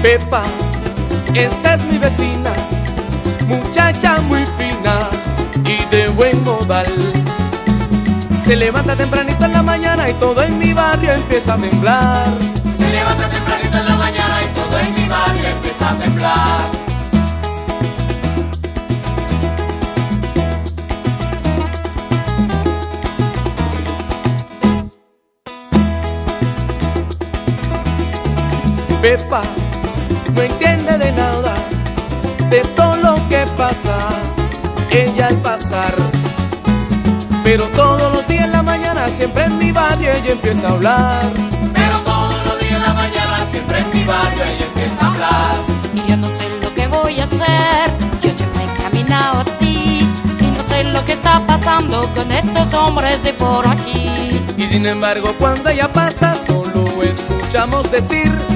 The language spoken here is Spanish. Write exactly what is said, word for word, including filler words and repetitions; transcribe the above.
Pepa, esa es mi vecina, muchacha muy fina y de buen modal. Se levanta tempranito en la mañana y todo en mi barrio empieza a temblar. Se levanta tempranito en la mañana y todo en mi barrio empieza a temblar. Pepa no entiende de nada, de todo lo que pasa, ella al pasar. Pero todos los días en la mañana, siempre en mi barrio ella empieza a hablar. Pero todos los días en la mañana, siempre en mi barrio ella empieza a hablar. Y yo no sé lo que voy a hacer, yo siempre he caminado así. Y no sé lo que está pasando con estos hombres de por aquí. Y sin embargo cuando ella pasa, solo escuchamos decir: